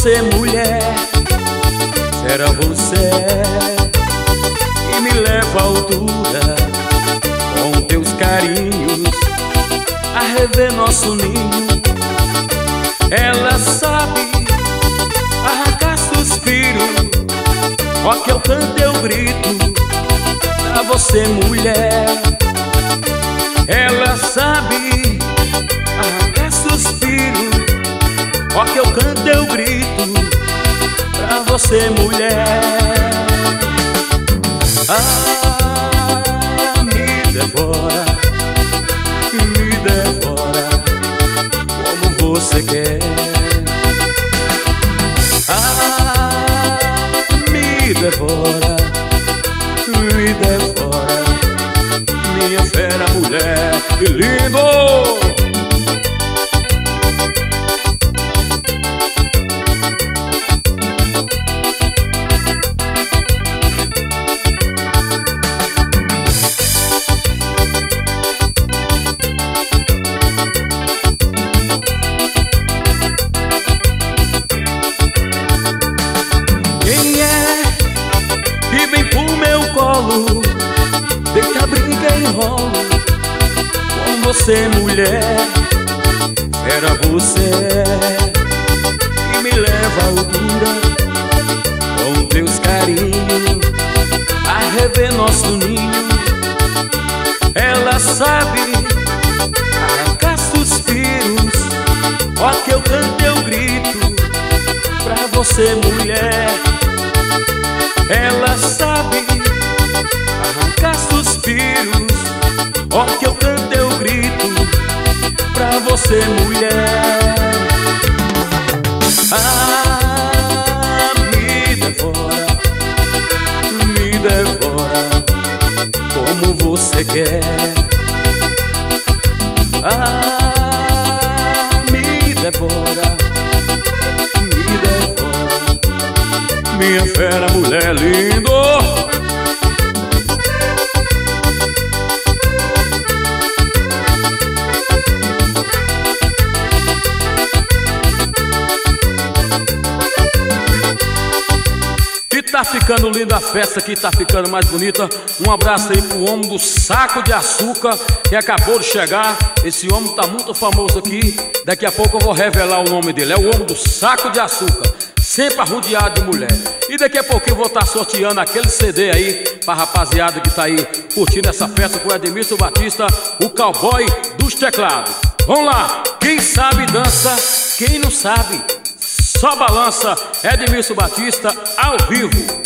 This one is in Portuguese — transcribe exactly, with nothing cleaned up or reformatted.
você, mulher, será você que me leva à altura com teus carinhos a rever nosso ninho. Ela sabe arrancar suspiro, ó que eu canto eu grito pra você, mulher. Ela sabe arrancar suspiro, ó que eu canto eu grito pra você, mulher. Ah, me devora, me devora como você quer. Ah, me devora, me devora, minha fera mulher, que lindo! Deita, brinca, enrola com você, mulher. Era você que me leva à altura com teus carinhos a rever nosso ninho. Ela sabe arrancar suspiros, ó que eu canto eu grito pra você, mulher. Ela sabe arrancar suspiros, ó que eu canto eu grito pra você, mulher. Ah, me devora, me devora como você quer. Ah, me devora, me devora, minha fera mulher lindo. Tá ficando linda a festa aqui, tá ficando mais bonita. Um abraço aí pro homem do saco de açúcar que acabou de chegar. Esse homem tá muito famoso aqui. Daqui a pouco eu vou revelar o nome dele. É o homem do saco de açúcar, sempre arrodeado de mulher. E daqui a pouquinho eu vou estar sorteando aquele C D aí pra rapaziada que tá aí curtindo essa festa com o Edmilson Batista, o cowboy dos teclados. Vamos lá, quem sabe dança, quem não sabe só balança. Edmilson Batista ao vivo.